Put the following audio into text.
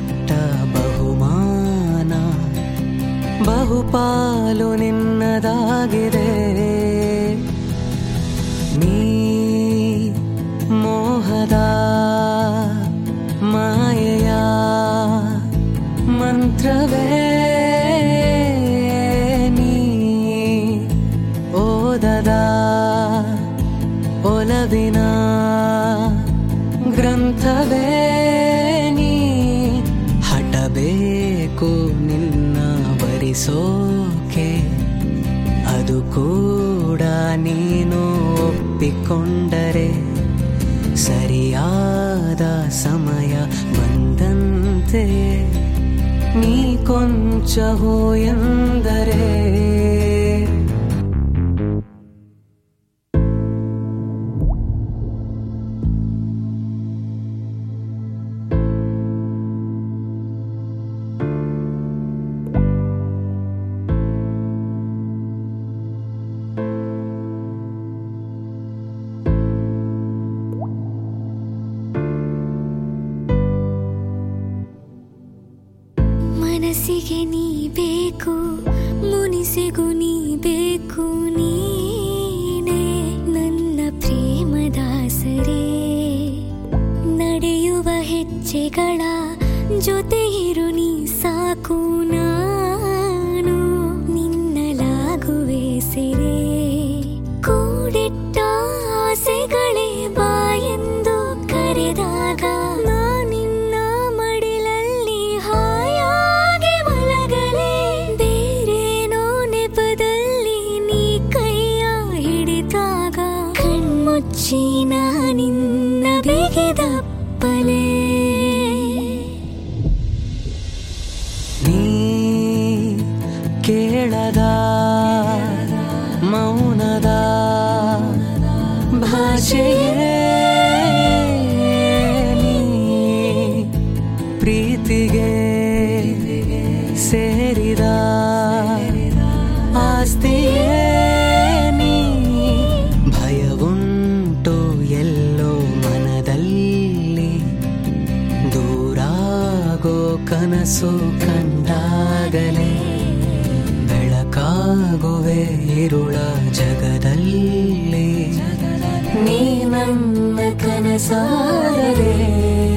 ಕೊಟ್ಟ ಬಹುಮಾನ ಬಹುಪಾಲು ನಿನ್ನದಾಗಿದೆ. ನೀ ಮೋಹದ ಮಾಯೆಯ ಮಂತ್ರವೇ, ನೀ ಓದದ ಒಲವಿನ ಗ್ರಂಥವೇ, ನೀ ಹಠಬೇಕು ನಿನ್ನ ವರಿಸೋಕೆ, ಅದು ಕೂಡ ನೀನು ಒಪ್ಪಿಕೊಂಡರೆ ಸರಿಯಾದ ಸಮಯ ಬಂದಂತೆ ನೀ ಕೊಂಚ ಹೋ ಎಂದರೆ. ಮನಸ್ಸಿಗೆ ನೀ ಬೇಕು, ಮುನಿಸಿಗೂ ನೀ ಬೇಕು, ನೀನೇ ನನ್ನ ಪ್ರೇಮದಾಸರೇ. ನಡೆಯುವ ಹೆಜ್ಜೆಗಳ ಜೊತೆ ಇರು ನೀ ಸಾಕು, ನಾನು ನಿನ್ನಲಾಗುವೆ ಸೆರೆ. ಕೂಡಿಟ್ಟ ಆಸೆಗಳೇ ಬಾ ಎಂದು ಕರೆದಾಗ ನಾನಿನ್ನ ಮಡಿಲಲ್ಲಿ ಹಾಯಾಗಿ ಮಲಗಲೇ. ಬೇರೇನೋ ನೆಪದಲ್ಲಿ ನೀ ಕೈಯ ಹಿಡಿದಾಗ ಕಣ್ಮುಚ್ಚಿ ನಾನಿನ್ನ ಬಿಗಿದಪ್ಪಲೇ. ನೀ ಕೇಳದ ಮೌನದ ಭಾಷೆಯೇ, ನೀ ಪ್ರೀತಿಗೆ ಸೇರಿದ ಆಸ್ತಿಯೇ, ನೀ ಭಯವುಂಟು ಎಲ್ಲೋ ಮನದಲ್ಲಿ, ದೂರಾಗೋ ಕನಸು ಕಂಡಾಗಲೇ ಬೆಳಕಾಗುವೆ ಇರುಳ ಜಗದಲ್ಲಿ. ನೀ ನನ್ನ ಕನಸಾದರೆ